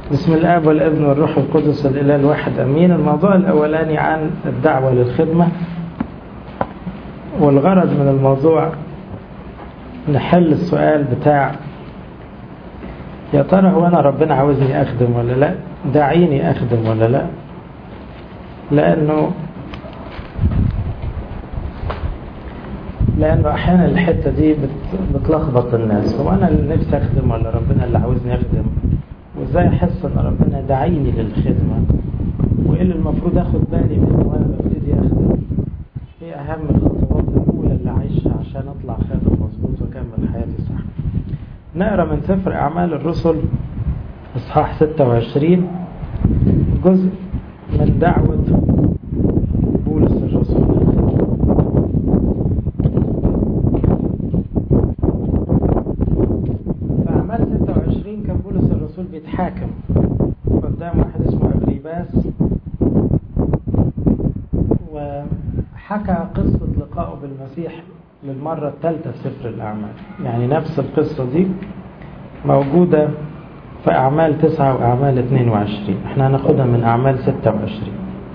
بسم الآب والابن والروح القدس الإله الواحد أمين. الموضوع الأولاني عن الدعوة للخدمة، والغرض من الموضوع نحل السؤال بتاع يا ترى هو أنا ربنا عاوزني أخدم ولا لا، داعيني أخدم ولا لا. لأنه أحيانا الحتة دي بتلخبط الناس، هو أنا اللي نفسي أخدم ولا ربنا اللي عاوزني أخدم، وإزاي أحس أن ربنا داعيني للخدمة، وإيه اللي المفروض أخد بالي منه وأنا ببتدي أخدم، إيه أهم الخطوات الأولى اللي عايشها عشان أطلع خادم مظبوط وأكمل حياتي صح. نقرأ من سفر أعمال الرسل إصحاح 26 جزء من دعوة بولس الرسول. في أعمال 26 كان بولس الرسول بيتحاكم قدام واحد اسمه أغريباس، وحكى قصة لقائه بالمسيح للمرة الثالثة في سفر الأعمال. يعني نفس القصة دي موجودة في أعمال 9 وأعمال 22. احنا هناخدها من أعمال 26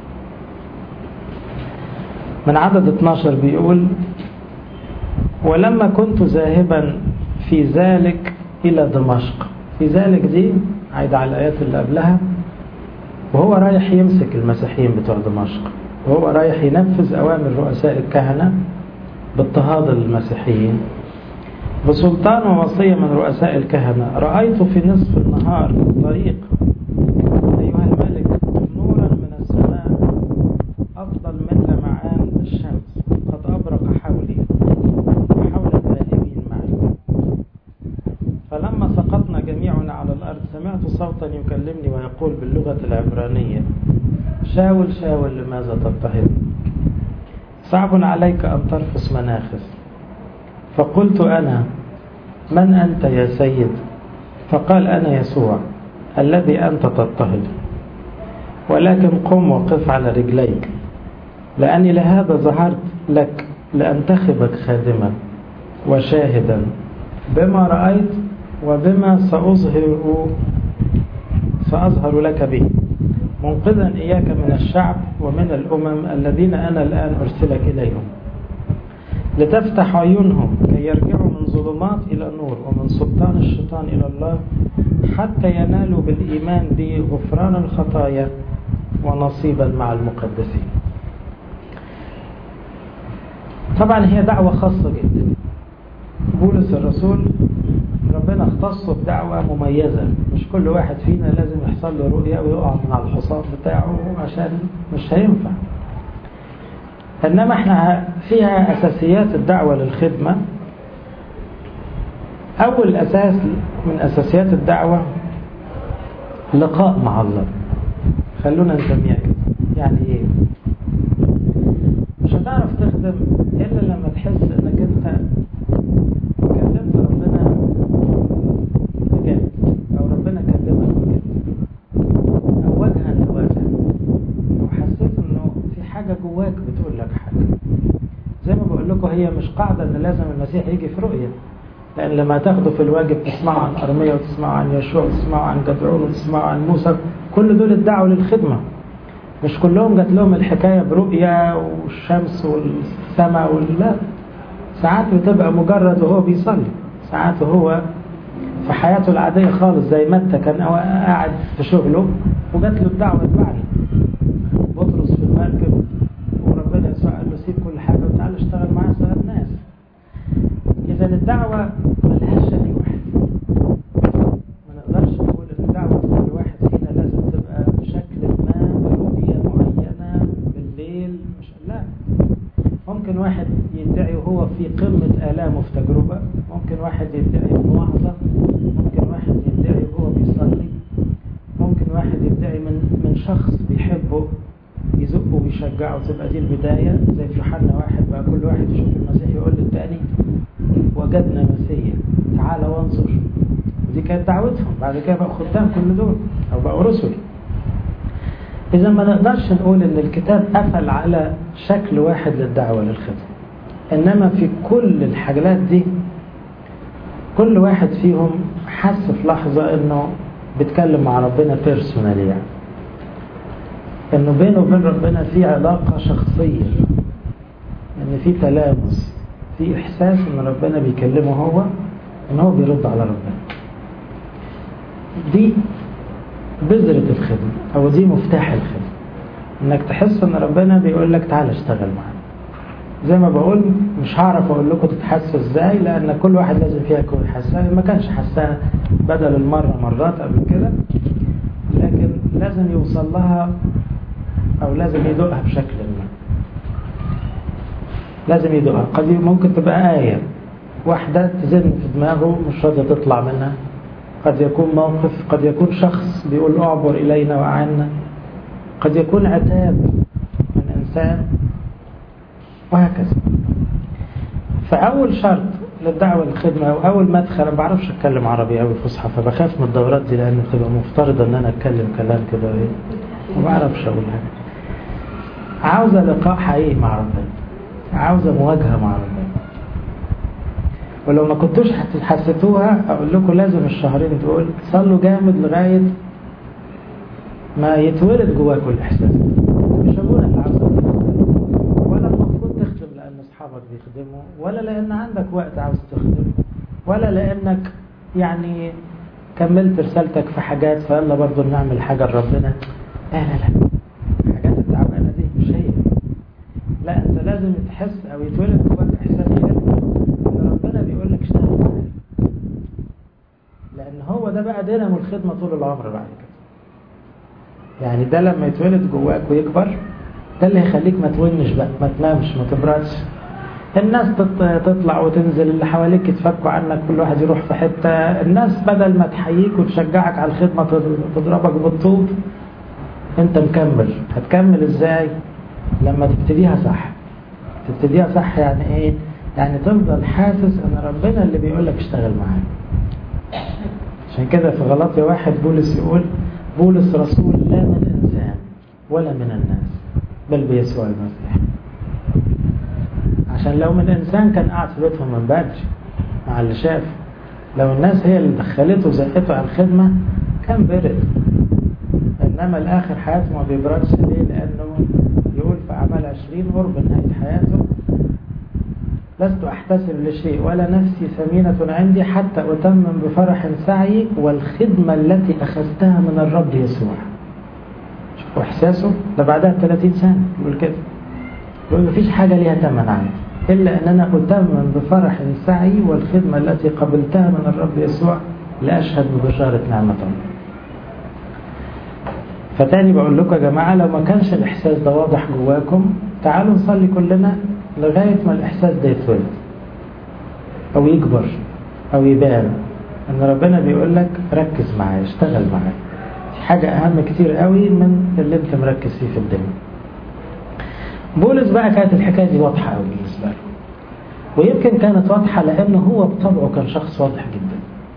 من عدد 12. بيقول: ولما كنت ذاهبا في ذلك إلى دمشق. في ذلك دي عايد على الآيات اللي قبلها، وهو رايح يمسك المسيحيين بتوع دمشق، وهو رايح ينفذ أوامر رؤساء الكهنة باضطهاد المسيحيين بسلطان ووصية من رؤساء الكهنة. رأيت في نصف النهار في الطريق أيها الملك نورا من السماء أفضل من لمعان الشمس قد أبرق حولي وحول الذاهبين معي. فلما سقطنا جميعنا على الأرض سمعت صوتا يكلمني ويقول باللغة العبرانية: شاول شاول لماذا تضطهدني؟ صعب عليك أن ترفس مناخس. فقلت: أنا من أنت يا سيد؟ فقال: أنا يسوع الذي أنت تضطهد، ولكن قم وقف على رجليك، لأني لهذا ظهرت لك لأنتخبك خادما وشاهدا بما رأيت وبما سأظهر لك به، منقذا إياك من الشعب ومن الأمم الذين أنا الآن أرسلك إليهم، لتفتح عيونهم كي يرجعوا من ظلمات إلى نور ومن سلطان الشيطان إلى الله، حتى ينالوا بالإيمان بي غفران الخطايا ونصيبا مع المقدسين. طبعا هي دعوة خاصة جدا. بولس الرسول ربنا اختصه بدعوة مميزة، مش كل واحد فينا لازم يحصل له رؤية ويقع من على الحصان بتاعه عشان مش هينفع. إنما احنا فيها أساسيات الدعوة للخدمة. أول أساس من أساسيات الدعوة لقاء مع الله. خلونا نسميها كده. يعني إيه؟ مش هتعرف تخدم إلا لما تحس إنك أنت كلمت ربنا بجد، أو ربنا كلمك بجد، أو وجها لوجه، أو حسيت إنه في حاجة جواك بتقول لك حاجة. زي ما بقول لكم، هي مش قاعدة إن لازم المسيح يجي في رؤية، لأن لما تاخدوا في الواجب تسمعوا عن أرميا وتسمعوا عن يشوع وتسمعوا عن جدعون وتسمعوا عن موسى، كل دول ادعوا للخدمة. مش كلهم جات لهم الحكاية برؤية والشمس والسماء لا، ساعات بتبقى مجرد وهو بيصلي، ساعات هو في حياته العادية خالص زي متى كان قاعد في شغله وجات له الدعوة اتبعني. بطرس في المركب وربنا يسوع قال له سيب كل حاجة وتعال اشتغل معاه سوى الناس. إذا الدعوة ملهاش شكل واحد. ما نقدرش نقول ان الدعوة كل واحد فينا لازم تبقى بشكل ما، برؤية معينة بالليل، مش لا. ممكن واحد يدعي وهو في قمة آلامه في تجربة، ممكن واحد يدعي من وعظة، ممكن واحد يدعي وهو بيصلي، ممكن واحد يدعي من شخص بيحبه يزقه ويشجعه، تبقى دي البداية. زي في يوحنا 1 بقى كل واحد يشوف المسيح يقول للتاني وجدنا مسيح تعالى وانظر. ودي كانت دعوتهم. بعد كده بقوا خدام كل دول أو بقوا رسل. إذا ما نقدرش نقول إن الكتاب قفل على شكل واحد للدعوة للخدمة، إنما في كل الحاجات دي كل واحد فيهم حس في لحظة إنه بيتكلم مع ربنا بيرسونالي، يعني انه بينه وبين ربنا في علاقة شخصية، ان في تلامس، في احساس ان ربنا بيكلمه هو، ان هو بيرد على ربنا. دي بذرة الخدمة، او دي مفتاح الخدمة، انك تحس ان ربنا بيقول لك تعال اشتغل معانا. زي ما بقول مش هعرف اقول لكم تتحسوا ازاي، لان كل واحد لازم فيها يكون حسها، ما كانش حسها بدل المرة مرات قبل كده، لكن لازم يوصل لها او لازم يدوقها بشكل ما، لازم يدوقها. قد ممكن تبقى آية واحدة تزن في دماغه مش راضية تطلع منها، قد يكون موقف، قد يكون شخص بيقول اعبر إلينا وأعنا، قد يكون عتاب من إنسان، وهكذا. فأول شرط للدعوة للخدمة أو أول مدخل، أنا ما بعرفش أتكلم عربي أوي فصحى، فبخاف من الدورات دي لأن بتبقى مفترضة إن أنا أتكلم كلام كده ما بعرفش أقولها. عاوزة لقاء حقيقي مع ربنا، عاوزة مواجهة مع ربنا. ولو ما كنتوش حسيتوها أقول لكم لازم الشهرين دول صلوا جامد لغاية ما يتولد جواكم الإحساس. مش أبونا اللي عاوزة ولا المفروض تخدم لأن أصحابك بيخدموا، ولا لأن عندك وقت عاوز تخدم، ولا لأنك يعني كملت رسالتك في حاجات فيلا برضو نعمل حاجة لربنا. لا لا لا، الحاجات التعبانة دي مش هي. لا، أنت لازم تحس أو يتولد جواك إحساس إن ربنا بيقول لك اشتغل معايا، لأن هو ده بقى دينامو الخدمة طول العمر بعد كده. يعني ده لما يتولد جواك ويكبر، ده اللي يخليك ما تونش بقى، ما تنامش، ما تبردش. الناس تطلع وتنزل، اللي حواليك يتفكوا عنك، كل واحد يروح في حتة. الناس بدل ما تحييك وتشجعك على الخدمة تضربك بالطوب. انت مكمل. هتكمل ازاي؟ لما تبتديها صح. تبتديها صح يعني ايه؟ يعني تفضل حاسس ان ربنا اللي بيقول لك اشتغل معاه. عشان كده في غلاطيا 1 بولس يقول: بولس رسول لا من إنسان ولا من الناس بل بيسوع المسيح. عشان لو من إنسان كان قاعد في بيتهم من بدري مع اللي شاف. لو الناس هي اللي دخلته وزقته على الخدمة كان برد. إنما الآخر حياته ما بيبردش. ليه؟ لأنه يقول في أعمال 20 قرب نهاية حياته: لست أحتسب لشيء ولا نفسي ثمينة عندي حتى أتمم بفرح سعي والخدمة التي أخذتها من الرب يسوع. شوفوا إحساسه ده بعدها 30 سنة يقول كده، يقول مفيش حاجة ليها ثمن عندي إلا أن أنا أتمم بفرح سعي والخدمة التي قبلتها من الرب يسوع لأشهد ببشارة نعمة الله. فتاني بقول لكم يا جماعة، لو ما كانش الإحساس ده واضح جواكم تعالوا نصلي كلنا لغاية ما الإحساس ده يتولد أو يكبر أو يبان أن ربنا بيقول لك ركز معايا، اشتغل معايا. دي حاجة أهم كتير قوي من اللي أنت مركز فيه في الدنيا. بولس بقى كانت الحكاية دي واضحة قوي بالنسبة له، ويمكن كانت واضحة لأنه هو بطبعه كان شخص واضح جدا،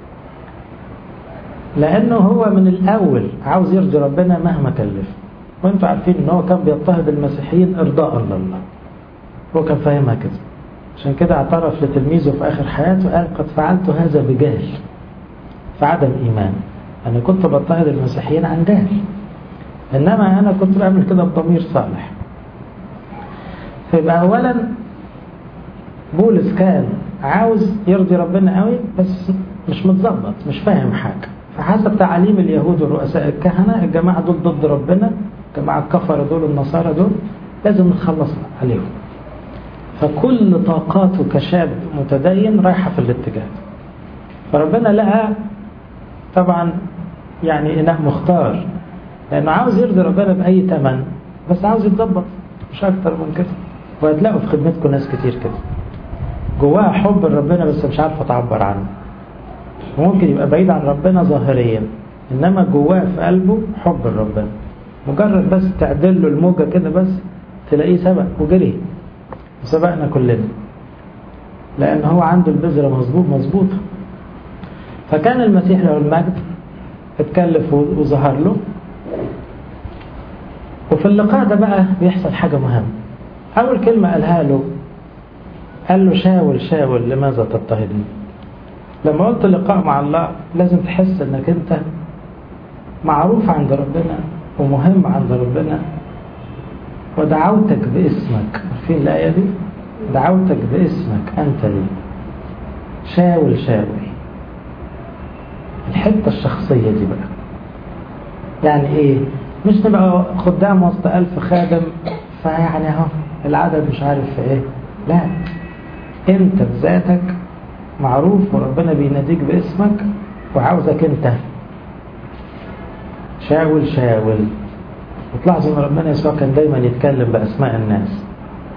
لأنه هو من الأول عاوز يرضي ربنا مهما كلف. وانتوا عارفين أنه هو كان بيضطهد المسيحيين إرضاء لله، هو كان فاهمها كده. عشان كده اعترف لتلميذه في آخر حياته قال: قد فعلت هذا بجهل فعدم إيمان. أنا كنت بضطهد المسيحيين عن جهل، إنما أنا كنت بعمل كده بضمير صالح. فيبقى أولا بولس كان عاوز يرضي ربنا قوي، بس مش متظبط، مش فاهم حاجة. فحسب تعاليم اليهود ورؤساء الكهنة، الجماعة دول ضد ربنا، الجماعة الكفرة دول النصارى دول لازم نتخلص عليهم. فكل طاقاته كشاب متدين رايحة في الاتجاه. فربنا لقى طبعا يعني إنه مختار، لأنه عاوز يرضي ربنا بأي تمن، بس عاوز يتضبط مش أكتر من كده. وهتلاقوا في خدمتكم ناس كتير كده جواها حب ربنا بس مش عارفة تعبر عنه. ممكن يبقى بعيد عن ربنا ظاهريا، إنما جواه في قلبه حب ربنا. مجرد بس تعدل له الموجة كده بس تلاقيه سبق وجري وسبقنا كلنا، لأن هو عنده البذرة مظبوطة. فكان المسيح له المجد اتكلف وظهر له. وفي اللقاء ده بقى بيحصل حاجة مهمة. أول كلمة قالها له، قال له: شاول شاول لماذا تضطهدني؟ لما قلت لقاء مع الله لازم تحس انك انت معروف عند ربنا ومهم عند ربنا. ودعوتك باسمك، عارفين الآية دي؟ دعوتك باسمك أنت لي شاول شاول. الحتة الشخصية دي بقى يعني إيه؟ مش نبقى خدام وسط 1000 خادم فيعني اهو العدد مش عارف إيه، لا، أنت بذاتك معروف وربنا بيناديك باسمك وعاوزك أنت شاول شاول. وتلاحظوا ان ربنا يسوع كان دايما يتكلم باسماء الناس،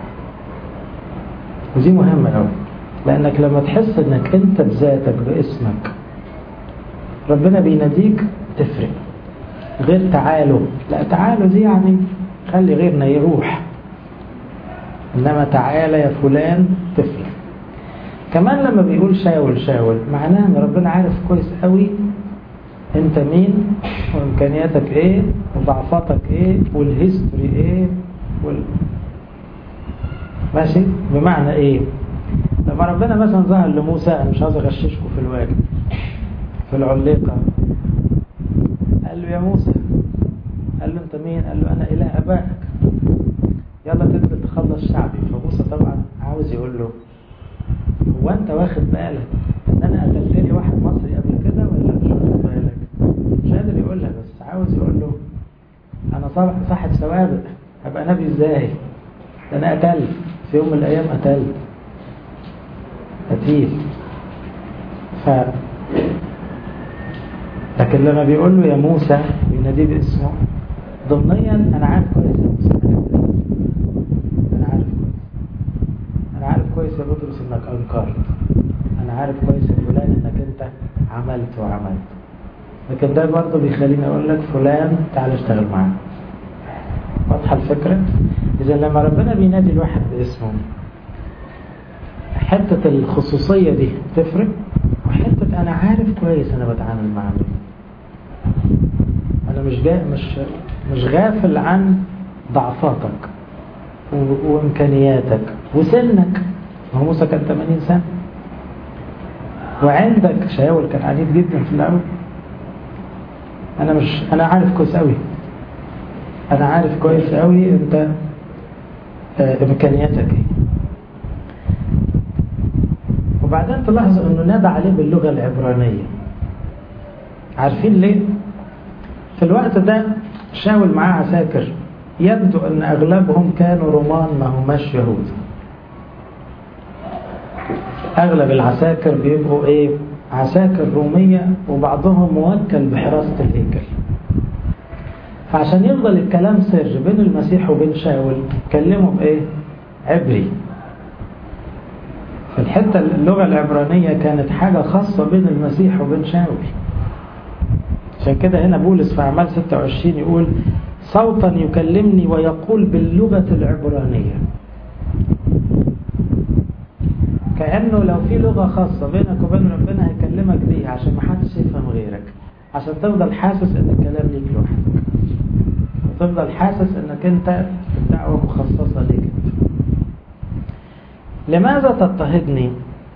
ودي مهمه قوي، لانك لما تحس انك انت بذاتك باسمك ربنا بيناديك تفرق. غير تعالوا، لا تعالوا دي يعني خلي غيرنا يروح، انما تعالى يا فلان تفرق. كمان لما بيقول شاول شاول معناه ان ربنا عارف كويس قوي انت مين وامكانياتك ايه وضعفاتك ايه والهيستوري ايه ماشي. بمعنى ايه؟ لما ربنا مثلا ظهر لموسى، انا مش عايز اغششكم في الواجب، في العليقه قال له يا موسى، قال له انت مين؟ قال له انا اله ابائك، يلا تنزل تخلص شعبي. فموسى طبعا عاوز يقول له هو انت واخد بالك ان انا قتلت لي واحد مصري قبل كده ولا مش واخد بالك؟ مش قادر يقولها، بس عاوز يقول له انا صاحب سوابق، هبقى نبي ازاي؟ ده انا قتلت في يوم من الايام، قتيل. لكن لما بيقول له يا موسى بيناديه باسمه ضمنيا، انا عارف كويس يا موسى، انا عارف كويس يا بطرس انك انكرت، انا عارف كويس يا فلان انك انت عملت. لكن ده برضه بيخليني اقول لك فلان تعال اشتغل معانا. واضحه الفكره؟ اذا لما ربنا بينادي الواحد باسمه حته الخصوصيه دي تفرق، وحته انا عارف كويس انا بتعامل مع مين، انا مش غافل عن ضعفاتك وامكانياتك وسنك. ما هو موسى كان 80 سنه، وعندك شاول كان عنيد جدا في الاول. انا عارف كويس قوي، انا عارف كويس قوي انت امكانياتك ايه. وبعدين تلاحظوا انه نادى عليه باللغه العبرانيه. عارفين ليه؟ في الوقت ده شاول معاه عساكر، يبدو ان اغلبهم كانوا رومان ما هماش يهود. اغلب العساكر بيبقوا ايه؟ عساكر روميه، وبعضهم موكل بحراسه الهيكل. فعشان يفضل الكلام سر بين المسيح وبين شاول كلموا بايه؟ عبري. في الحته اللغه العبرانيه كانت حاجه خاصه بين المسيح وبين شاول. عشان كده هنا بولس في أعمال 26 يقول صوتا يكلمني ويقول باللغة العبرانية، كأنه لو في لغة خاصة بينك وبين ربنا هيكلمك بيها عشان ما حدش يفهم غيرك، عشان تفضل حاسس ان الكلام ليك لوحدك، وتفضل حاسس انك انت الدعوة مخصصة ليك انت. لماذا تضطهدني؟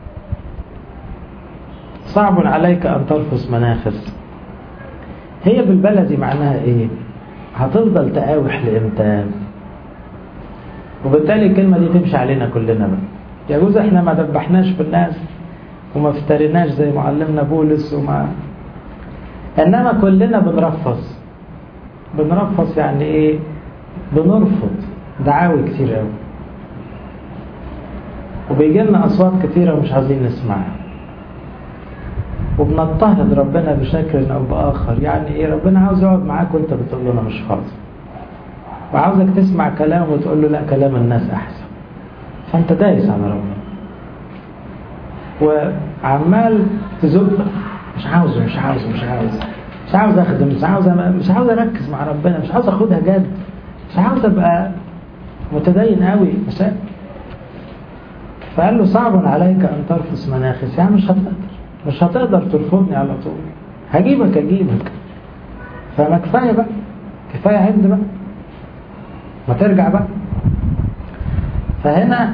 صعب عليك ان ترفس مناخس. هي بالبلدي معناها ايه؟ هتفضل تقاوح لامتى؟ وبالتالي الكلمة دي تمشي علينا كلنا بقى. يجوز احنا ما دبحناش في الناس وما افترناش زي معلمنا بولس انما كلنا بنرفض يعني ايه؟ بنرفض دعاوي كتير قوي، وبيجي لنا اصوات كتيرة ومش عايزين نسمعها، وبنضطهد ربنا بشكل او باخر. يعني ايه؟ ربنا عاوز يقعد معاك وانت بتقول له انا مش فاضي، وعاوزك تسمع كلام وتقول له لا كلام الناس احسن، فانت دايس على ربنا وعمال تزق. مش عاوز اخدم، مش عاوز اركز مع ربنا، مش عاوز اخدها جد، مش عاوز ابقى متدين قوي. فقال له صعب عليك ان ترفس مناخس، يعني مش هتقدر ترفضني على طول، هجيبك. فما كفايه بقى، كفايه عند بقى، ما ترجع بقى. فهنا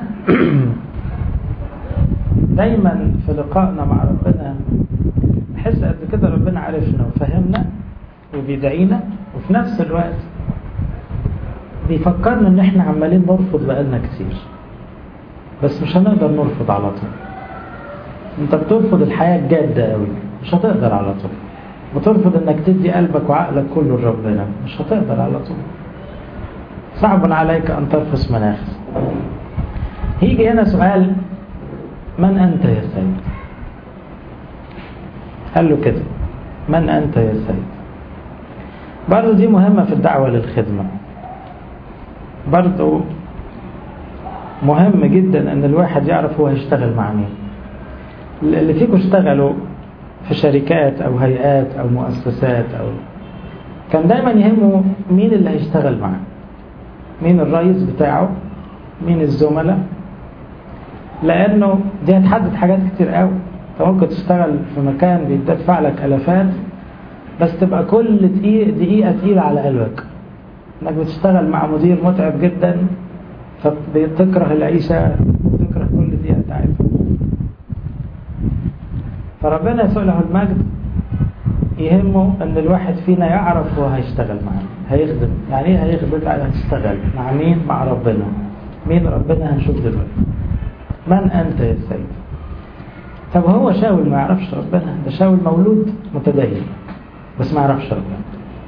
دايما في لقائنا مع ربنا نحس قد كده ربنا عرفنا وفهمنا وبيدعينا، وفي نفس الوقت بيفكرنا ان احنا عمالين نرفض بقالنا كتير، بس مش هنقدر نرفض على طول. انت بترفض الحياة الجادة قوي، مش هتقدر على طول. بترفض انك تدي قلبك وعقلك كله لربنا، مش هتقدر على طول. صعب عليك ان ترفس مناخس. هيجي هنا سؤال: من انت يا سيد؟ قال له كده: من انت يا سيد؟ برضو دي مهمة في الدعوة للخدمة. برضو مهم جدا ان الواحد يعرف هو هيشتغل مع مين. اللي فيكم اشتغلوا في شركات او هيئات او مؤسسات، او كان دايما يهمه مين اللي هيشتغل معاه، مين الرئيس بتاعه، مين الزملاء، لانه دي هتحدد حاجات كتير قوي. انت ممكن تشتغل في مكان بيدفع لك الافات، بس تبقى كل دقيقة تقيلة على قلبك، انك بتشتغل مع مدير متعب جدا، فبتكره العيشة، بتكره كل دقيقة بتاعتها. فربنا يسوع له المجد يهمه ان الواحد فينا يعرف هو هيشتغل معاه، هيخدم. يعني ايه هيخدم؟ هتشتغل مع مين؟ مع ربنا. مين ربنا؟ هنشوف دلوقتي. من انت يا سيد؟ طب هو شاول ما يعرفش ربنا؟ ده شاول مولود متدين بس ما يعرفش ربنا.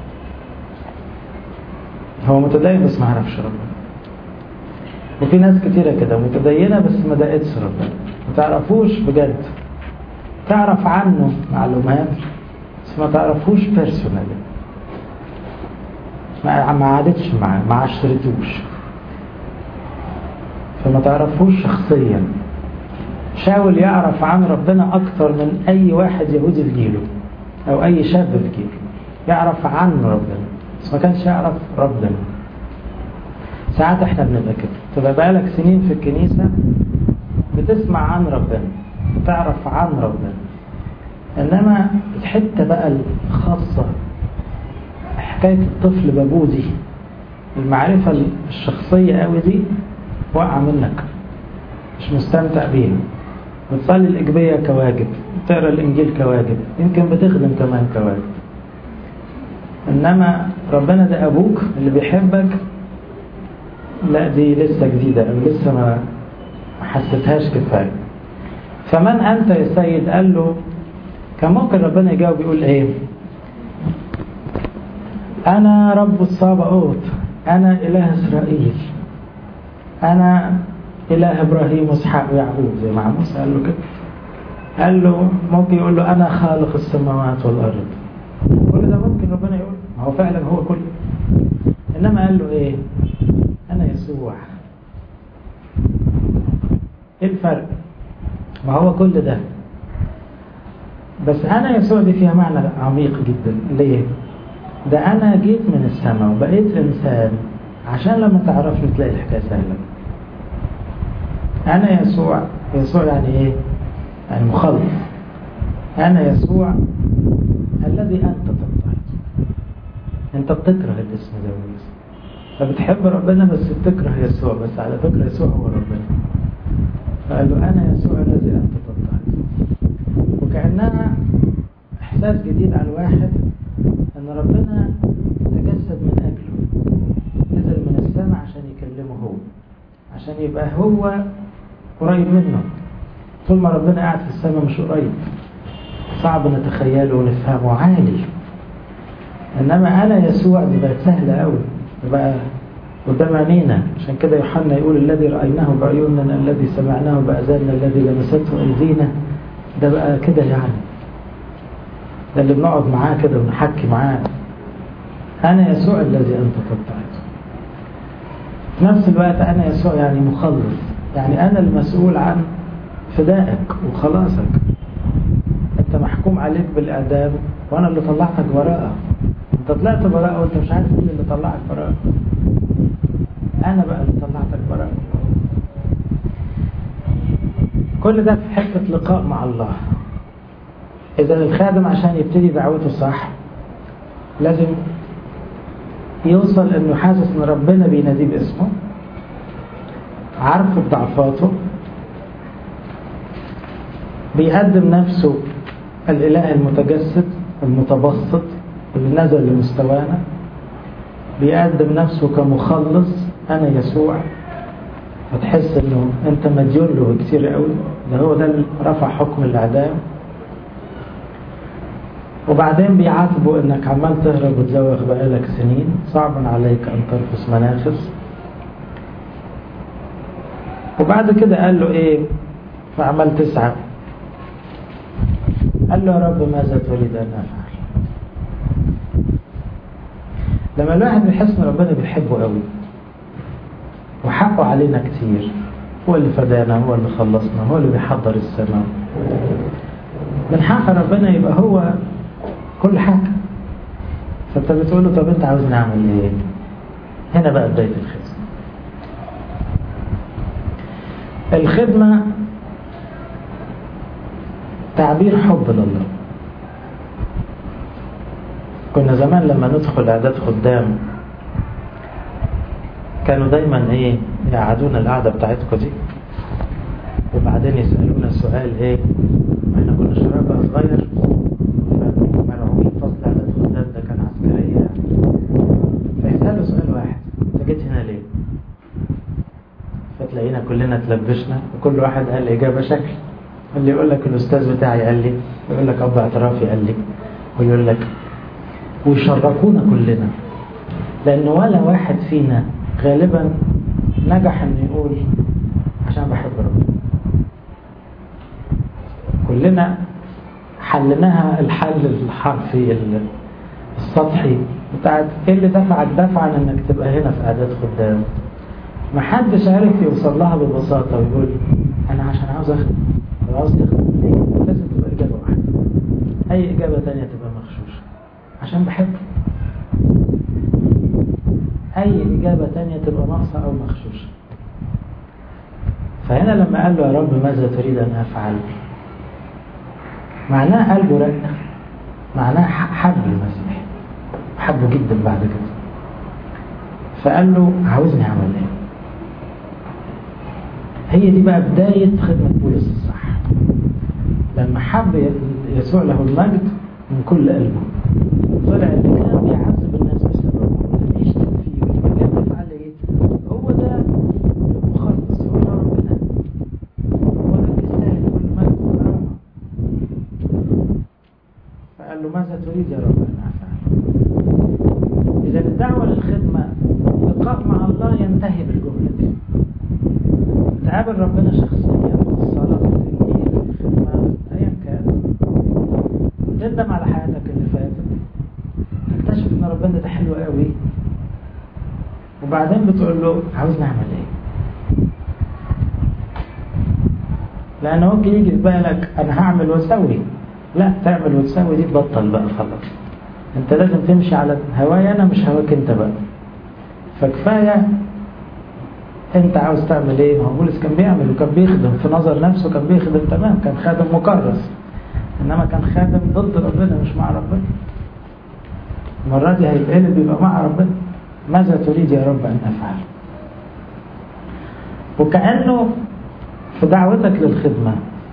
هو متدين بس ما يعرفش ربنا. وفي ناس كتيرة كده متدينة بس ما دقتش ربنا، ما تعرفوش بجد. تعرف عنه معلومات بس ما تعرفوش بيرسونالي، ما عادتش معاه، ما عشرتوش، فما تعرفوش شخصيا. شاول يعرف عن ربنا أكتر من أي واحد يهودي في جيله أو أي شاب في جيله. يعرف عن ربنا بس ما كانش يعرف ربنا. ساعات احنا بنبقى كده، تبقى بقالك سنين في الكنيسة بتسمع عن ربنا، تعرف عن ربنا، إنما الحتة بقى الخاصة، حكاية الطفل بابوه دي، المعرفة الشخصية قوي دي وقع منك، مش مستمتع بيها. بتصلي الإجبية كواجب، بتقرأ الإنجيل كواجب، يمكن بتخدم كمان كواجب، إنما ربنا ده أبوك اللي بيحبك، لا دي لسه جديدة أو لسه ما حسيتهاش كفاية. فمن أنت يا سيد؟ قال له كان ممكن ربنا يجاوب يقول إيه؟ أنا رب الصابئوت، أنا إله إسرائيل، أنا إله إبراهيم وإسحاق ويعقوب، زي ما موسى قال له كده. قال له ممكن يقول له أنا خالق السماوات والأرض. كل ده ممكن ربنا يقول، ما هو فعلا هو كله. إنما قال له إيه؟ أنا يسوع. إيه الفرق؟ ما هو كل ده، بس أنا يسوع دي فيها معنى عميق جدا. ليه؟ ده أنا جيت من السماء وبقيت إنسان عشان لما تعرفني تلاقي الحكاية سهلة. أنا يسوع. يسوع يعني إيه؟ يعني مخلص. أنا يسوع الذي أنت تضطهد. أنت بتكره الاسم ده والاسم، فبتحب ربنا بس بتكره يسوع، بس على فكرة يسوع هو ربنا. فقال له أنا يسوع الذي أنت تضطهد. وكأنها إحساس جديد على الواحد أن ربنا تجسد من أجله، نزل من السماء عشان يكلمه هو، عشان يبقى هو قريب منه. طول ما ربنا قاعد في السماء مش قريب، صعب نتخيله ونفهمه، عالي. إنما أنا يسوع دي بقت سهلة قوي، بقى قدام عينينا. عشان كده يوحنا يقول الذي رأيناه بعيوننا، الذي سمعناه بأذاننا، الذي لمسته أيدينا. ده بقى كده يعني، ده اللي بنقعد معاه كده ونحكي معاه. أنا يسوع الذي أنت تضطهد. في نفس الوقت أنا يسوع يعني مخلص، يعني أنا المسؤول عن فدائك وخلاصك. أنت محكوم عليك بالإعدام وأنا اللي طلعتك براءة. أنت طلعت براءة وأنت مش عارف مين اللي طلعك براءة. أنا بقى اللي طلعتك براءة. كل ده في حتة لقاء مع الله. إذا الخادم عشان يبتدي دعوته صح لازم يوصل إنه حاسس إن ربنا بيناديه باسمه، عارفه بضعفاته، بيقدم نفسه الإله المتجسد المتبسط اللي نزل لمستوانا، بيقدم نفسه كمخلص، أنا يسوع، وتحس إنه أنت مديون له كتير قوي، ده هو ده اللي رفع حكم الإعدام. وبعدين بيعاتبه إنك عمال تهرب وتزوغ بقالك سنين، صعب عليك أن ترفس مناخس. وبعد كده قال له إيه في أعمال 9؟ قال له يا رب ماذا تريد أن أفعل؟ لما الواحد بيحس إن ربنا بيحبه قوي وحقه علينا كتير، هو اللي فدانا، هو اللي خلصنا، هو اللي بيحضر السماء، من حق ربنا يبقى هو كل حاجة. فأنت بتقول له طب أنت عاوز نعمل إيه؟ هنا بقى بداية الخدمة. الخدمة تعبير حب لله. كنا زمان لما ندخل اعداد خدام كانوا دايما ايه يقعدونا القعده بتاعتكم دي، وبعدين يسالونا سؤال ايه، احنا كنا شباب بقى صغير مرعوبين، فصل اعداد خدام ده كان عسكريه يعني، فيسالوا سؤال واحد، انت جيت هنا ليه؟ فتلاقينا كلنا تلبشنا وكل واحد قال اجابه شكل. اللي يقول لك الاستاذ بتاعي قال لي، يقول لك اب اعترافي قال لي، ويقول لك، ويشركونا كلنا، لان ولا واحد فينا غالبا نجح انه يقول عشان بحب ربنا. كلنا حلناها الحل الحرفي السطحي بتاعت ايه اللي دفعك دفعا انك تبقى هنا في اعداد خدام. محدش عارف يوصل لها ببساطه ويقول انا عشان عاوز اخدم. لو عاوز تخدم ليه؟ لازم تبقى اجابه واحده، اي اجابه تانية تبقى مغشوشه. عشان بحبه. اي اجابه تانية تبقى ناقصه او مغشوشه. فهنا لما قال له يا رب ماذا تريد ان افعل، معناه قلبه رق، معناه حب المسيح، حبه جدا بعد كده. فقال له عاوزني اعمل ايه؟ هي دي بقى بدايه خدمه بولس الصح، لما حب يسوع له المجد من كل قلبه، طلع اللي كان بيعذب الناس بسببه، اللي بيشتم فيه، واللي بيجدف عليه، هو ده المخلص، هو ده ربنا، هو ده اللي يستاهل كل مجد وكرامه. فقال له ماذا تريد يا رب ان افعل؟ اذا الدعوه للخدمه لقاء مع الله ينتهي بالجمله دي. تقابل ربنا شخصيا في الصلاه، في الانجيل، في الخدمه، ايا كان، تندم على حياتك اللي فاتت، تكتشف ان ربنا ده حلو قوي، وبعدين بتقول له عاوز نعمل ايه؟ لان ممكن يجي في بالك انا هعمل واسوي. لا، تعمل وتسوي دي تبطل بقى خلاص. انت لازم تمشي على هواي انا، مش هواك انت بقى. فكفايه انت عاوز تعمل ايه؟ ما هو بولس كان بيعمل وكان بيخدم في نظر نفسه، كان بيخدم تمام، كان خادم مكرس، انما كان خادم ضد ربنا مش مع ربنا. المرة دي هيتقلب يبقى مع ربنا. ماذا تريد يا رب ان افعل؟ وكأنه في دعوتك للخدمة،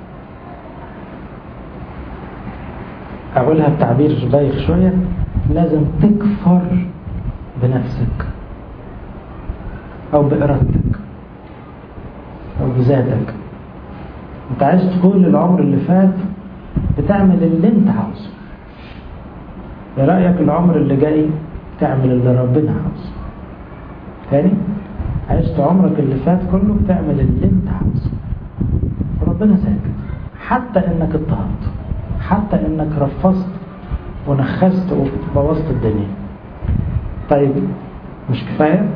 اقولها بتعبير بايخ شوية، لازم تكفر بنفسك او بإرادتك او بذاتك. انت عشت كل العمر اللي فات بتعمل اللي انت عاوزه، ايه رأيك العمر اللي جاي تعمل اللي ربنا عاوزه؟ تاني، عشت عمرك اللي فات كله بتعمل اللي انت عاوزه، وربنا ساكت، حتى انك اضطهدت، حتى انك رفضت ونخست وبوظت الدنيا. طيب مش كفاية؟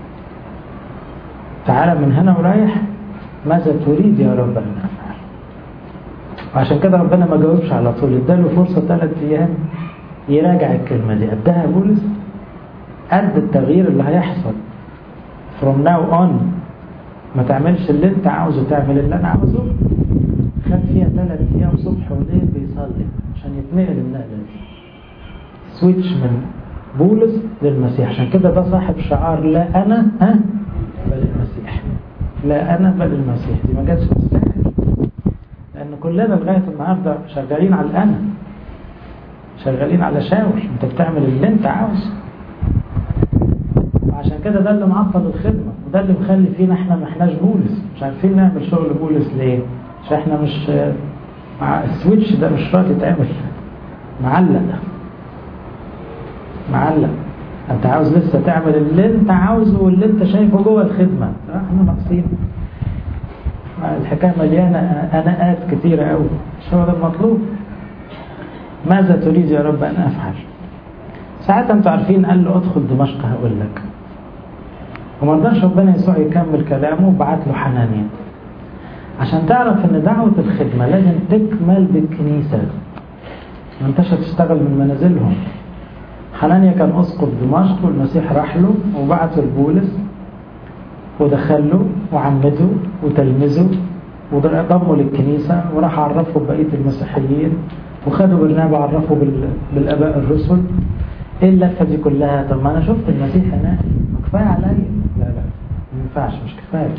تعالى من هنا ورايح، ماذا تريد يا رب ان افعل؟ وعشان كده ربنا ما جاوبش على طول، اداله فرصة 3 أيام يراجع الكلمة دي. قدها بولس، قد التغيير اللي هيحصل from now on. ما تعملش اللي انت عاوزه، تعمل اللي انا عاوزه. خد فيها 3 أيام صبح وليل بيصلي عشان يتنقل النقلة دي، سويتش من بولس للمسيح. عشان كده ده صاحب شعار لا انا بل المسيح، لا انا بل المسيح. دي ما جاتش بالسهل، لان كلنا لغايه النهارده شغالين على الانا، شغالين على شاور، انت بتعمل اللي انت عاوزه. وعشان كده ده اللي معطل الخدمة، وده اللي مخلي فينا احنا ما احناش بولس، مش عارفين نعمل شغل بولس ليه؟ عشان احنا مش مع السويتش ده مش راضي يتعمل، معلق. انت عاوز لسه تعمل اللي انت عاوزه واللي انت شايفه جوه الخدمة، احنا ناقصين. الحكاية مليانة اناءات كتيرة قوي، مش هو ده المطلوب. ماذا تريد يا رب ان افعل؟ ساعات انتوا عارفين قال له ادخل دمشق هقول لك، وما رضاش ربنا يسوع يكمل كلامه وبعت له حنانيا عشان تعرف ان دعوة الخدمة لازم تكمل بالكنيسة، ما انتش هتشتغل من منازلهم. حنانيا كان اسقف دمشق والمسيح راح له وبعته لبولس ودخله وعمده وتلمذه وضمه للكنيسة وراح عرفه بقية المسيحيين وخدوا برنابا عرفه بالآباء الرسل. ايه اللفة دي كلها؟ طب ما انا شفت المسيح هناك، كفاية عليا. لا ما ينفعش، مش كفاية.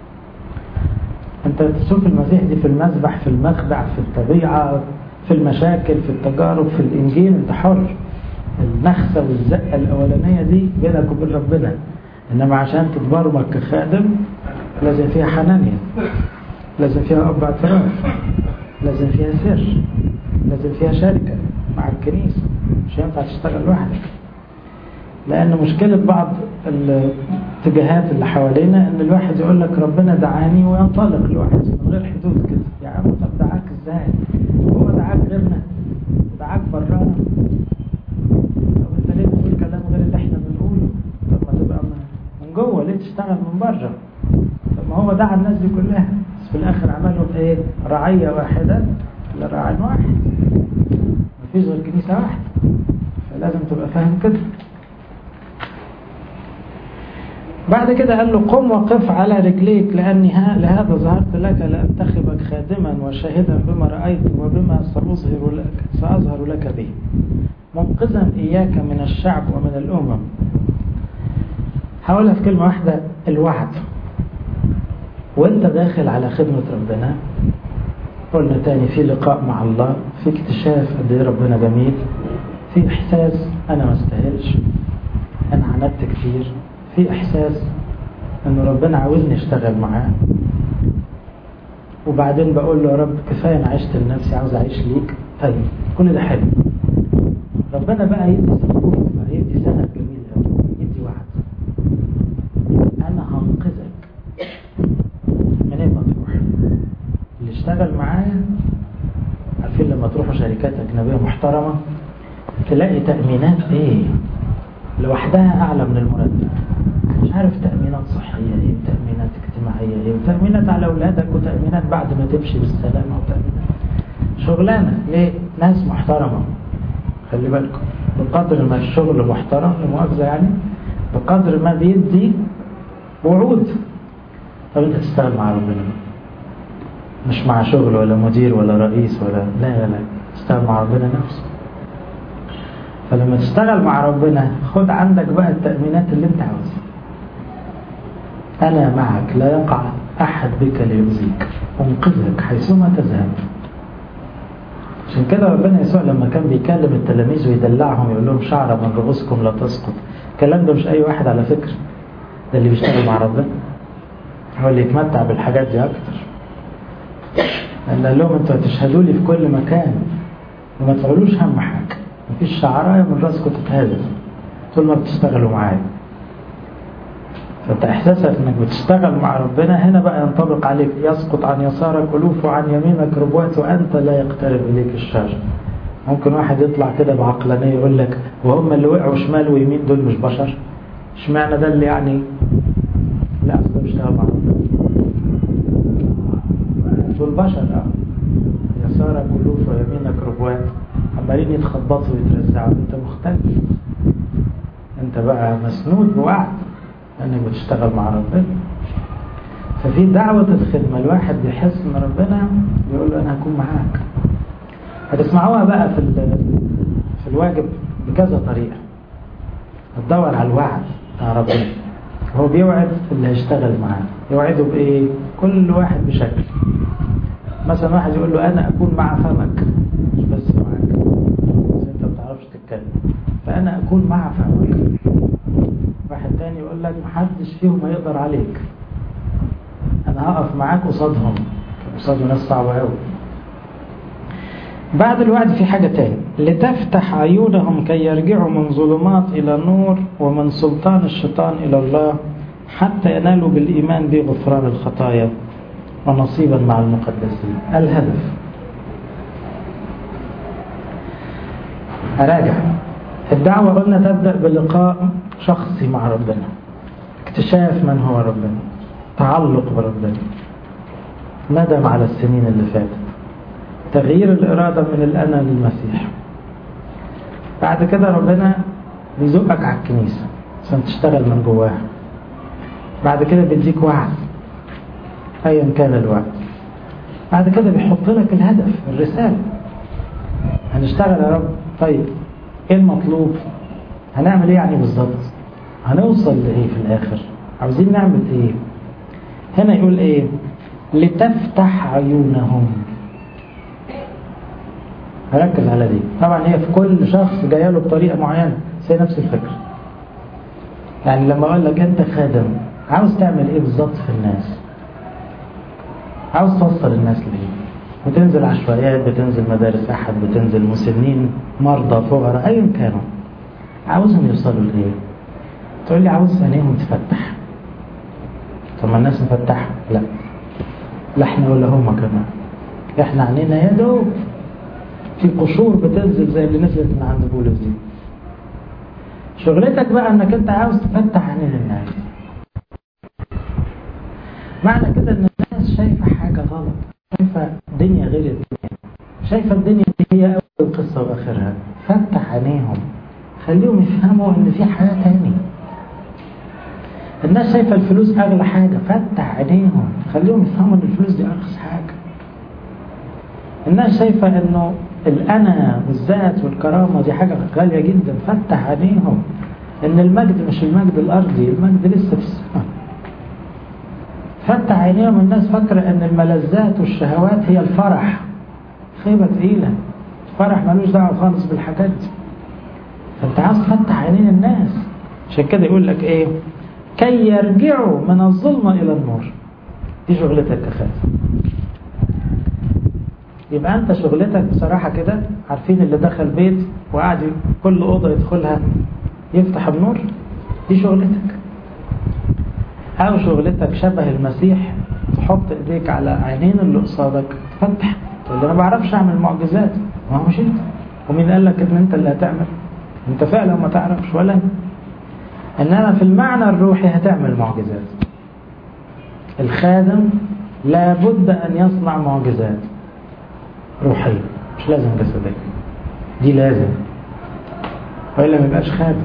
انت تشوف المسيح دي في المذبح، في المخدع، في الطبيعة، في المشاكل، في التجارب، في الانجيل، انت حر. النخسة والزقة الاولانية دي بينك وبين ربنا، انما عشان تتبرمج كخادم لازم فيها حنانيا، لازم فيها اب اعتراف، لازم فيها سر، لازم فيها شركة مع الكنيسة، مش ينفع تشتغل لوحدك. لأن مشكلة بعض الاتجاهات اللي حوالينا إن الواحد يقول لك ربنا دعاني وينطلق لوحده من غير حدود كده. يا عم طب دعاك إزاي؟ هو دعاك غيرنا، دعاك برانا. طب أنت ليه بتقول كلام غير اللي إحنا بنقوله؟ طب ما تبقى من جوه، ليه تشتغل من بره؟ طب ما هو دعا الناس دي كلها، بس في الآخر عملهم إيه؟ رعية واحدة لراعي واحد، مفيش غير كنيسة واحدة. فلازم تبقى فاهم كده. بعد كده قال له قم وقف على رجليك لأني لهذا ظهرت لك لأنتخبك خادما وشاهدا بما رأيت وبما سأظهر لك به، منقذا إياك من الشعب ومن الأمم. هقولها في كلمة واحدة، الوعد. وانت داخل على خدمة ربنا، قلنا تاني، في لقاء مع الله، في اكتشاف قد ايه ربنا جميل، في احساس انا ما استاهلش، انا عندت كتير، في احساس ان ربنا عاوزني اشتغل معاه، وبعدين بقول له يا رب كفايه انا عشت لنفسي، عاوز اعيش ليك. طيب كل ده حلو، ربنا بقى يدي سبوت، بقى يدي سند جميل قوي، يدي وعد، انا هنقذك من ايه ما تروح. اللي اشتغل معايا عارفين لما تروحوا شركات اجنبيه محترمه تلاقي تامينات ايه لوحدها اعلى من المرتب، مش عارف تامينات صحيه ايه، وتامينات اجتماعيه ايه، وتامينات على اولادك، وتامينات بعد ما تمشي بالسلامه، وتامينات شغلانه ليه؟ ناس محترمه. خلي بالكم بقدر ما الشغل محترم، لمؤاخذه يعني، بقدر ما بيدي وعود. طب انت تشتغل مع ربنا، مش مع شغل ولا مدير ولا رئيس ولا لا، تشتغل مع ربنا نفسه. فلما تشتغل مع ربنا خد عندك بقى التأمينات اللي انت عاوزها. أنا معك لا يقع أحد بك ليؤذيك، أنقذك حيثما تذهب. عشان كده ربنا يسوع لما كان بيكلم التلاميذ ويدلعهم يقول لهم شعرة من رؤوسكم لا تسقط، الكلام ده مش أي واحد على فكرة، ده اللي بيشتغل مع ربنا هو اللي يتمتع بالحاجات دي أكتر. لأن قال لهم أنتوا هتشهدوا لي في كل مكان وما تقولوش هم حاجة، مفيش شعراية من راسكم تتهزز طول ما بتشتغلوا معايا. فانت احساسك انك بتشتغل مع ربنا هنا بقى ينطبق عليك، يسقط عن يسارك ألوف وعن يمينك ربوات وانت لا يقترب اليك الشر. ممكن واحد يطلع كده بعقلانية يقول لك وهم اللي وقعوا شمال ويمين دول مش بشر؟ اشمعنى ده اللي يعني؟ لا اصلا بيشتغل مع ربنا دول بشر. يسارك ألوف ويمينك ربوات عمالين يتخبطوا ويترزعوا، انت مختلف، انت بقى مسنود بوعد انك بتشتغل مع ربنا. ففي دعوة الخدمة الواحد بيحس ان ربنا بيقول له انا هكون معاك. هتسمعوها بقى في الواجب بكذا طريقة، هتدور على الوعد بتاع ربنا. هو بيوعد اللي هيشتغل معاه، يوعده بايه؟ كل واحد بشكل. مثلا واحد يقول له انا اكون مع فمك، مش بس معاك، انت تتكلم، فأنا أكون مع فمك. واحد تاني يقول لك محدش فيهم هيقدر عليك، أنا هقف معاك قصادهم، قصاد ناس صعبة أوي. بعد الوعد في حاجة تاني، لتفتح عيونهم كي يرجعوا من ظلمات إلى نور ومن سلطان الشيطان إلى الله، حتى ينالوا بالإيمان بغفران الخطايا ونصيبا مع المقدسين. الهدف، أراجع الدعوة قلنا تبدأ بلقاء شخصي مع ربنا، اكتشاف من هو ربنا، تعلق بربنا، ندم على السنين اللي فاتت، تغيير الإرادة من الأنا للمسيح. بعد كده ربنا بيزقك على الكنيسة عشان تشتغل من جواها. بعد كده بيديك وعد أيا كان الوعد. بعد كده بيحط لك الهدف، الرسالة، هنشتغل يا رب، طيب ايه المطلوب؟ هنعمل ايه يعني بالظبط؟ هنوصل لايه في الاخر؟ عاوزين نعمل ايه؟ هنا يقول ايه؟ لتفتح عيونهم. هركز على دي. طبعا هي في كل شخص جايه له بطريقه معينه، بس هي نفس الفكره. يعني لما اقول لك انت خادم، عاوز تعمل ايه بالظبط في الناس؟ عاوز توصل الناس ليه؟ بتنزل عشوائيات، بتنزل مدارس احد، بتنزل مسنين، مرضى، فقراء، ايا كانوا، عاوزهم يوصلوا لايه؟ تقول لي عاوز عينيهم تفتح. طب ما الناس مفتحه؟ لا احنا ولا هم كمان، احنا عينينا يا دوب في قشور بتنزل زي اللي نزلت من عند بولس دي. شغلتك بقى انك انت عاوز تفتح عينين الناس. معنى كده ان الناس شايفه حاجه غلط، شايفه دنيا غير الدنيا، شايفه الدنيا دي هي اول القصه واخرها. فتح عينيهم، خليهم يفهموا ان في حياه تاني. الناس شايفه الفلوس اغلى حاجه، فتح عينيهم، خليهم يفهموا ان الفلوس دي ارخص حاجه. الناس شايفه انه الانا والذات والكرامه دي حاجه غاليه جدا، فتح عينيهم ان المجد مش المجد الارضي، المجد لسه في السماء. فتح عينيهم. الناس فاكره ان الملذات والشهوات هي الفرح، خيبه تقيله. الفرح ملوش دعوه خالص بالحاجات دي. فانت عاوز تفتح عينين الناس. عشان كده يقول لك ايه؟ كي يرجعوا من الظلمه الى النور. دي شغلتك يا خالد. يبقى انت شغلتك بصراحه كده، عارفين اللي دخل بيت وقاعد كل اوضه يدخلها يفتح النور؟ دي شغلتك. أو شغلتك شبه المسيح، تحط إيديك على عينين اللي قصادك تفتح. تقول أنا ما بعرفش أعمل معجزات، ما هو مش أنت. ومين قال لك إن أنت اللي هتعمل؟ أنت فعلا ما تعرفش ولا أنت. إنما في المعنى الروحي هتعمل معجزات. الخادم لابد أن يصنع معجزات روحية، مش لازم جسدية. دي لازم، وإلا ما يبقاش خادم.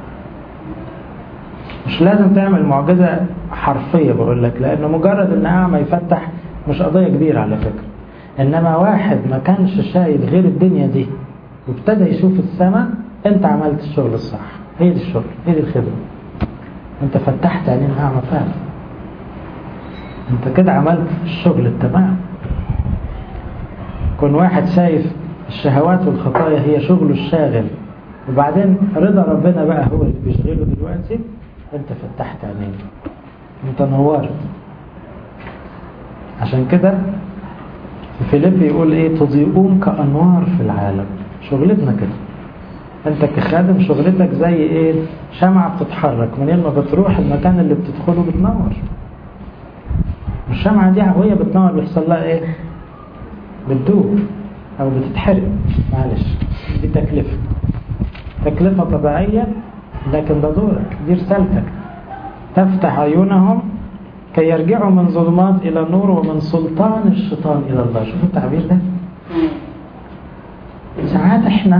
مش لازم تعمل معجزة حرفية بقول لك، لأنه مجرد إن أعمى يفتح مش قضية كبيرة على فكرة. إنما واحد ما كانش شايف غير الدنيا دي وابتدى يشوف السماء، أنت عملت الشغل الصح. هي دي الشغل، هي دي الخدمة. أنت فتحت عينين أعمى فعلا، أنت كده عملت الشغل التمام. كون واحد شايف الشهوات والخطايا هي شغله الشاغل، وبعدين رضا ربنا بقى هو اللي بيشغله دلوقتي، انت فتحت عينيك، انت نورت. عشان كده في فيليب يقول ايه؟ تضيئون كأنوار في العالم. شغلتنا كده. انت كخادم شغلتك زي ايه؟ شمعة بتتحرك، منين ما بتروح المكان اللي بتدخله بتنور. الشمعة دي وهي بتنور بيحصل لها ايه؟ بتدوب او بتتحرق. معلش، دي تكلفة طبيعية، لكن ده دورك، دي رسالتك. تفتح عيونهم كي يرجعوا من ظلمات إلى نور ومن سلطان الشيطان إلى الله. شوفوا التعبير ده. ساعات احنا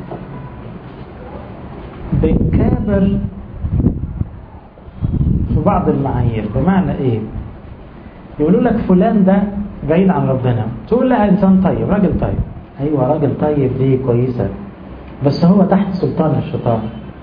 بنكابر في بعض المعايير. بمعنى ايه؟ يقولوا لك فلان ده بعيد عن ربنا، تقول لا انسان طيب، راجل طيب. ايوه راجل طيب دي كويسة، بس هو تحت سلطان الشيطان،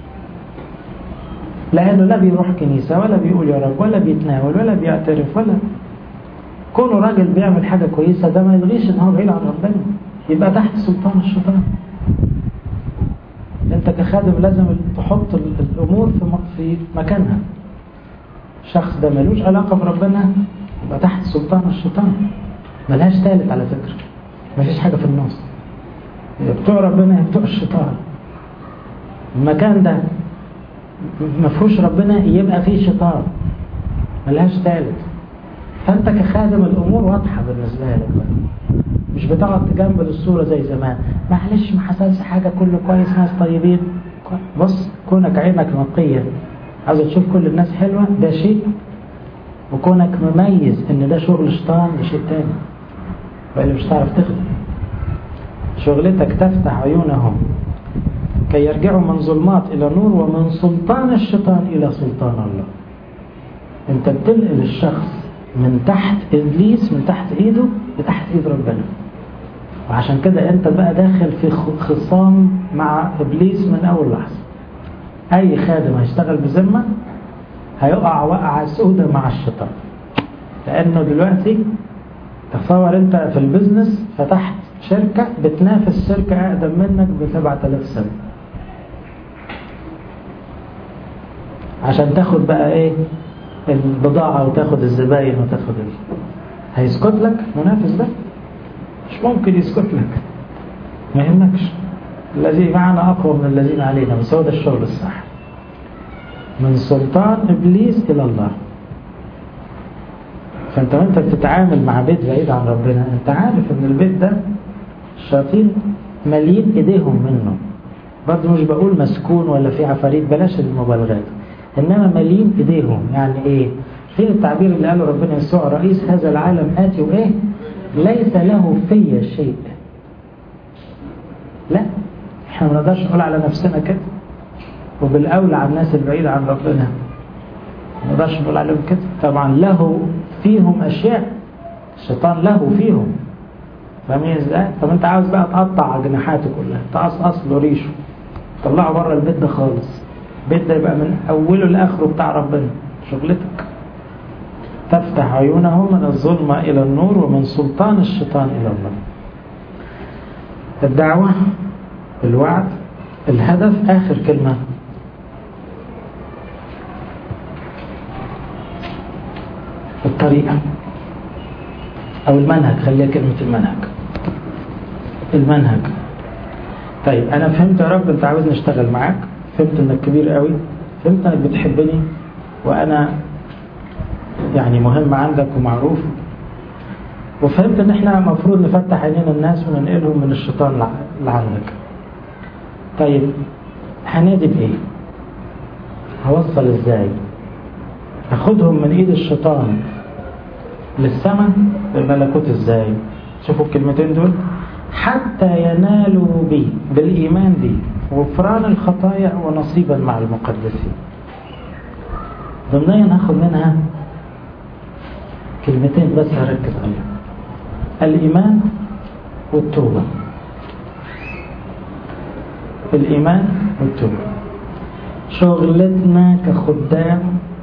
لأنه لا بيروح كنيسة ولا بيقول يا رب ولا بيتناول ولا بيعترف ولا كونه راجل بيعمل حاجة كويسة، ده ما يلغيش ان هو بعيد عن ربنا، يبقى تحت سلطان الشيطان. كخادم لازم تحط الأمور في مكانها. الشخص ده ملوش علاقة بربنا يبقى تحت سلطان الشيطان، ملهاش ثالث على فكرة، مفيش حاجة في النص، يا بتوع ربنا يا بتوع الشيطان. المكان ده مفهوش ربنا يبقى فيه شيطان، ملهاش ثالث. فأنت كخادم الأمور واضحة بالنسبة لك بقى، مش بتقعد تجنب الصورة زي زمان، معلش ما حصلش حاجة، كله كويس، ناس طيبين. بص، كونك عينك نقية عايز تشوف كل الناس حلوة ده شيء، وكونك مميز ان ده شغل شيطان ده شيء تاني، وإلا مش هتعرف تخدم. شغلتك تفتح عيونهم كي يرجعوا من ظلمات إلى نور ومن سلطان الشيطان إلى سلطان الله. انت بتنقل الشخص من تحت إبليس، من تحت إيده لتحت إيد ربنا. وعشان كده انت بقى داخل في خصام مع إبليس من أول لحظة. أي خادم هيشتغل بذمة هيقع وقعة سودة مع الشيطان، لأنه دلوقتي تصور انت في البزنس فتحت شركة بتنافس شركة أقدم منك ب7000 سنة عشان تاخد بقى ايه البضاعة وتاخد الزباين وتاخد هيسكت لك منافس ده؟ مش ممكن يسكت لك، ما يهمكش، الذي معنا أقوى من الذين علينا. بس هو ده الشغل الصح، من سلطان إبليس إلى الله. فأنت وانت بتتعامل مع بيت بعيد عن ربنا، أنت عارف أن البيت ده الشياطين مليين إيديهم منه. برضه مش بقول مسكون ولا في عفاريت، بلاش المبالغات، إنما مليين إيديهم. يعني إيه؟ في التعبير اللي قاله ربنا يسوع: رئيس هذا العالم آتي وإيه؟ ليس له في شيء. لا، إحنا ما نقدرش نقول على نفسنا كده، وبالأولى على الناس البعيدة عن ربنا ما نقدرش نقول عليهم كده. طبعا له فيهم أشياء، الشيطان له فيهم، فاهمين ازاي؟ طب انت عاوز بقى تقطع جناحاته كلها، تقصقص له ريشه، طلعه بره البيت ده خالص. البيت ده يبقى من أوله لآخره بتاع ربنا. شغلتك تفتح عيونهم من الظلمة إلى النور ومن سلطان الشيطان إلى الله. الدعوة، الوعد، الهدف، آخر كلمة الطريقة أو المنهج. خليها كلمة المنهج. طيب أنا فهمت يا رب أنت عاوز نشتغل معاك، فهمت أنك كبير قوي، فهمت أنك بتحبني وأنا يعني مهم عندك ومعروف، وفهمت أن احنا مفروض نفتح عينينا الناس وننقلهم من الشيطان اللي عندك. طيب هنادي بإيه؟ هوصل إزاي؟ هاخدهم من إيد الشيطان للسماء للملكوت إزاي؟ شوفوا الكلمتين دول: حتى ينالوا بي، بالإيمان بي، غفران الخطايا ونصيبا مع المقدسين. ضمنيا هاخد منها كلمتين بس هركز عليهم: الإيمان والتوبة. الإيمان والتوبة. شغلتنا كخدام،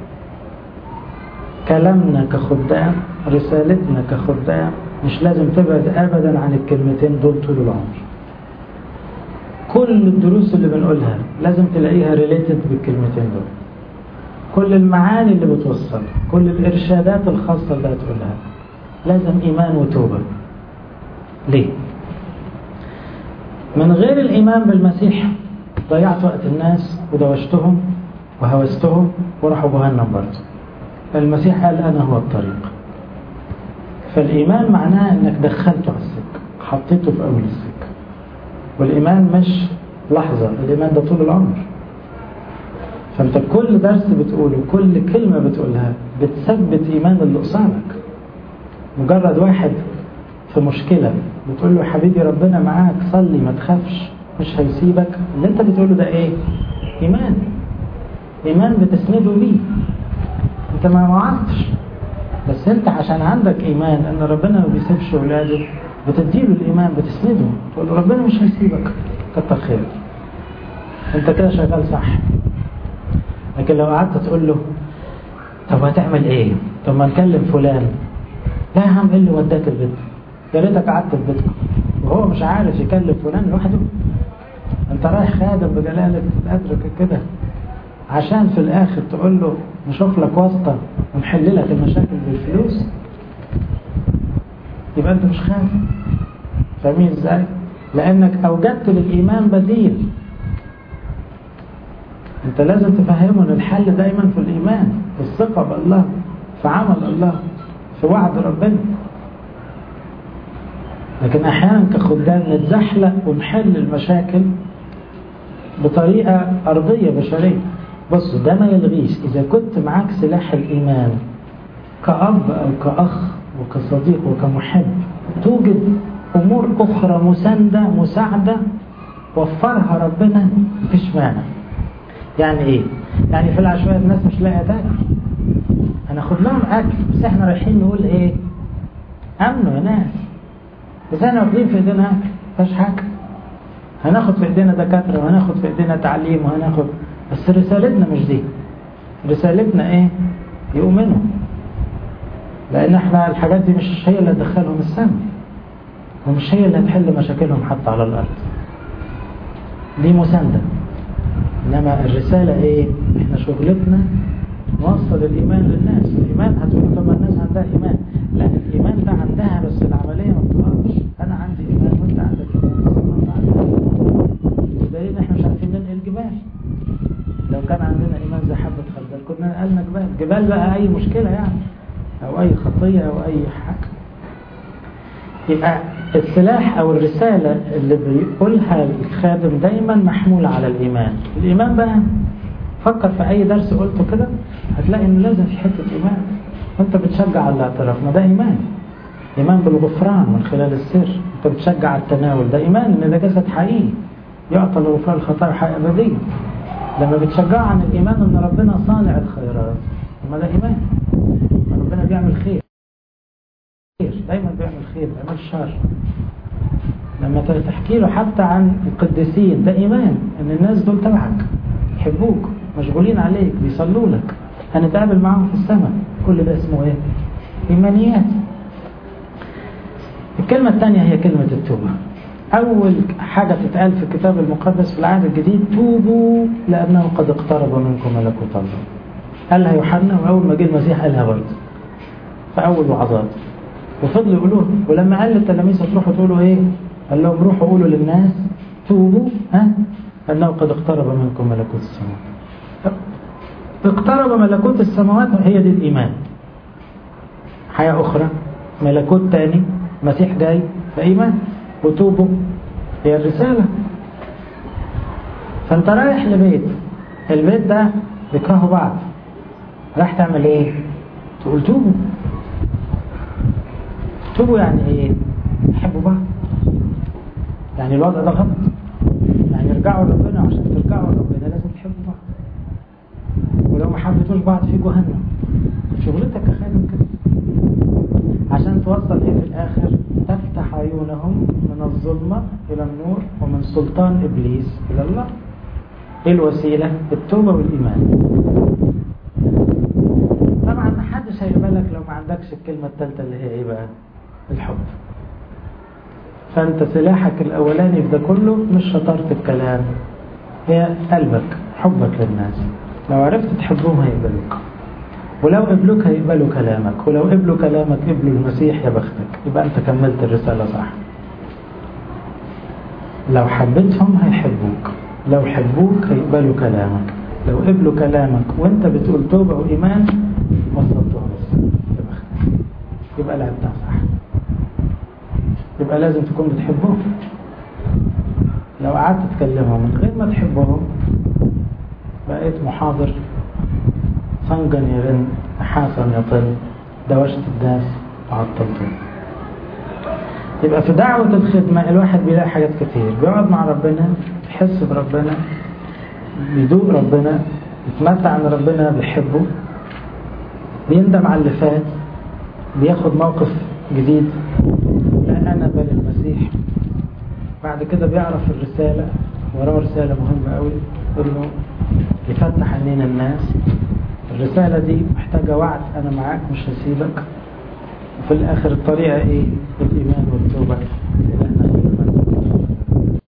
كلامنا كخدام، رسالتنا كخدام مش لازم تبعد أبدا عن الكلمتين دول طول العمر. كل الدروس اللي بنقولها لازم تلاقيها ريليتد بالكلمتين دول. كل المعاني اللي بتوصل، كل الإرشادات الخاصة اللي هتقولها لازم إيمان وتوبة. ليه؟ من غير الإيمان بالمسيح ضيعت وقت الناس ودوشتهم وهوستهم وراحوا جهنم برضه. المسيح قال أنا هو الطريق. فالإيمان معناه أنك دخلته على السكة، حطيته في أول السكة. والإيمان مش لحظة، الإيمان ده طول العمر. فأنت كل درس بتقوله، كل كلمة بتقولها بتثبت إيمان اللي قصادك. مجرد واحد في مشكلة بتقول له حبيبي ربنا معاك، صلي ما تخافش مش هيسيبك، اللي انت بتقوله ده ايه؟ إيمان بتسنده بيه. انت ما وعدتش، بس انت عشان عندك إيمان ان ربنا ما بيسيبش ولاده بتديله الإيمان، بتسنده، تقول له ربنا مش هيسيبك، كتر خيرك، انت كده شغال صح. لكن لو قعدت تقول له طب هتعمل ايه؟ طب ما نكلم فلان، لا يا عم ايه اللي وداك البيت؟ يا ريتك قعدت في بيتكم. وهو مش عارف يكلم فلان لوحده، انت رايح خادم بجلالة قدرك كده عشان في الاخر تقول له نشوف لك واسطة ونحل لك المشاكل بالفلوس؟ يبقى انت مش خادم. فاهمين ازاي؟ لانك اوجدت للايمان بديل. انت لازم تفهمه ان الحل دايما في الايمان، في الثقة بالله، في عمل الله، في وعد ربنا. لكن احيانا كخدام نتزحلق ونحل المشاكل بطريقة ارضية بشرية. بصوا، ده ما يلغيش اذا كنت معاك سلاح الايمان كأب او كأخ وكصديق وكمحب، توجد امور اخرى مساعدة وفرها ربنا، مفيش مانع. يعني ايه؟ يعني في العشوائيات الناس مش لاقيه تاكل، هناخد لهم اكل، بس احنا رايحين نقول ايه؟ امنوا يا ناس، بس احنا واخدين في ايدينا اكل، مفيش حاجه. هناخد في ايدينا دكاتره وهناخد في ايدينا تعليم وهناخد، بس رسالتنا مش دي. رسالتنا ايه؟ يؤمنوا، لان احنا الحاجات دي مش هي اللي هتدخلهم السماء، ومش هي اللي هتحل مشاكلهم حتى على الارض. دي مسانده. انما الرسالة ايه؟ احنا شغلتنا نوصل الايمان للناس. الايمان هتقول طب الناس عندها ايمان، لا، الايمان ده عندها بس العملية ما بتقعش. انا عندي ايمان وانت عندك ايمان بس ما عندك. بدليل احنا مش عارفين ننقل جبال. لو كان عندنا ايمان زي حبة خردل كنا نقلنا جبال بقى اي مشكلة يعني، او اي خطية او اي حاجة. يبقى السلاح او الرسالة اللي بيقولها الخادم دايما محمولة على الايمان. الايمان بقى فكر في اي درس قلته كده هتلاقي انه لازم في حتة ايمان. وانت بتشجع على الاعتراف، ما ده ايمان. ايمان بالغفران من خلال السر. انت بتشجع على التناول، ده ايمان ان ده جسد حقيقي يعطى لغفران الخطايا حياة ابدية. لما بتشجع عن الايمان ان ربنا صانع الخيرات، ما ده ايمان. ربنا بيعمل خير، دايما بيعمل خير، بيعمل شر. لما تحكي له حتى عن القديسين، ده ايمان ان الناس دول تبعك، يحبوك، مشغولين عليك، بيصلوا لك، هنتقابل معهم في السماء. كل ده اسمه ايه؟ ايمانيات. الكلمة الثانية هي كلمة التوبة. اول حاجة تتقال في الكتاب المقدس في العهد الجديد: توبوا لانه قد اقترب منكم ملكوت الله. قالها يوحنا، واول ما جه المسيح قالها برضه في اول وعظات، وفضلوا يقولوه. ولما قال للتلاميذ هتروحوا تقولوا ايه؟ قال لهم روحوا قولوا للناس توبوا انه قد اقترب منكم ملكوت السماوات. اقترب ملكوت السماوات، هي دي الايمان. حياة اخرى، ملكوت تاني، مسيح جاي، فايمان. وتوبوا هي الرسالة. فانت رايح لبيت، البيت ده بيكرهوا بعض، رايح تعمل ايه؟ تقول توبوا. توبوا يعني ايه؟ يحبوا بعض. يعني الوضع ده غلط، يعني يرجعوا لربنا. عشان ترجعوا لربنا لازم تحبوا بعض، ولو ما حبيتوش بعض في جهنم. شغلتك كخادم كده عشان توصل ايه في الاخر؟ تفتح عيونهم من الظلمة الى النور ومن سلطان ابليس الى الله. ايه الوسيلة؟ التوبة والايمان. طبعا ما حدش هيقبلك لو ما عندكش الكلمة الثالثة اللي هي ايه بقى؟ الحب. فانت سلاحك الاولاني في ده كله مش شطارة الكلام، هي قلبك، حبك للناس. لو عرفت تحبهم هيقبلوك، ولو قبلوك هيقبلوا كلامك، ولو قبلوا كلامك قبلوا المسيح، يا بختك، يبقى انت كملت الرسالة صح. لو حبيتهم هيحبوك، لو حبوك هيقبلوا كلامك، لو قبلوا كلامك وانت بتقول توبة وإيمان وصلتهم السنة، يا بختك، يبقى لعبتها صح. يبقى لازم تكون بتحبهم. لو قعدت تكلمهم من غير ما تحبهم بقيت محاضر صنجا يرن نحاسا يطل، دوشت الناس وعطلتهم. يبقى في دعوة الخدمة الواحد بيلاقي حاجات كتير، بيقعد مع ربنا، يحس بربنا، بيدوق ربنا، يتمتع عن ربنا، بيحبه، بيندم على اللي فات، بياخد موقف جديد، لا أنا بل المسيح. بعد كده بيعرف الرسالة، وراه رسالة مهمة قوي، إنه يفتح عينين الناس. الرسالة دي محتاجة وعد، أنا معاك مش هسيبك. وفي الآخر الطريقة إيه؟ الإيمان والتوبة.